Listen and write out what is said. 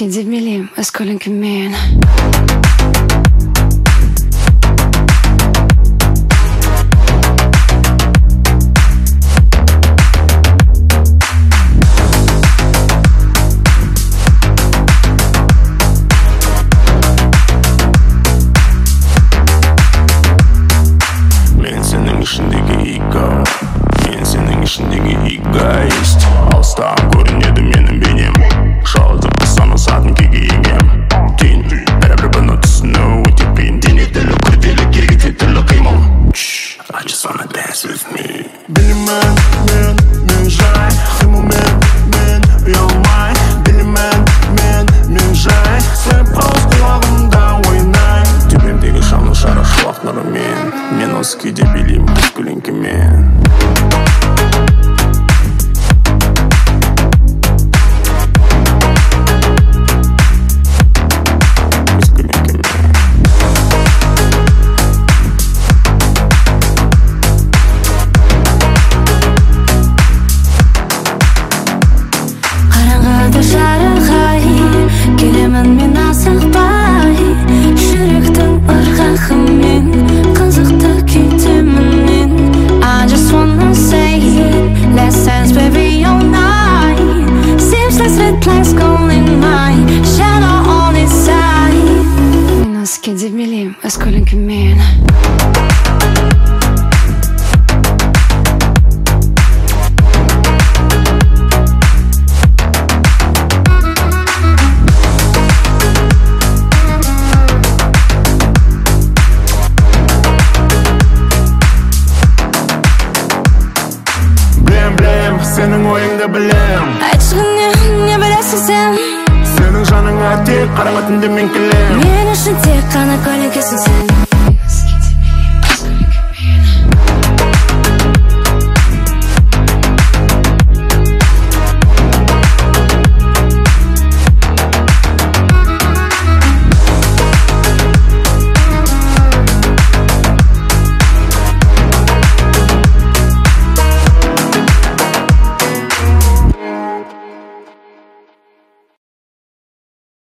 деп билейм, өз көлеңкеммен. Мен сенің ішіндегі эгоист. Алыстан көрінеді менің бейнем, жалғыздыққа санасатын кегейгем. Түйін бәрібір бұны түсіну өте қиын. Дене тілі күрделі, керекте түрлі қимыл. I just wanna dance with me. Білемін мен жай, қимылмен ұялмай. Білемін мен жай, сәп қауыз құлағымда ойнай. Төбемдегі шамның шара шуақ нұрымен, мен осы күйде билеймін өз көлеңкеммен. Жарығай, келемін мен асықпай, жүректің ырғағымен қызықты күтемін мен. I just wanna say it, let's dance baby all night. Seems like red flags calling my shadow on its side. Мен осы күйде билеймін өз көлеңкеммен. Сенің ойыңды білем, Айтшығын не білесің сен? Сенің жаныңа тек қарама түнде мен келем. Мен үшін тек қана көлеңкесің сен.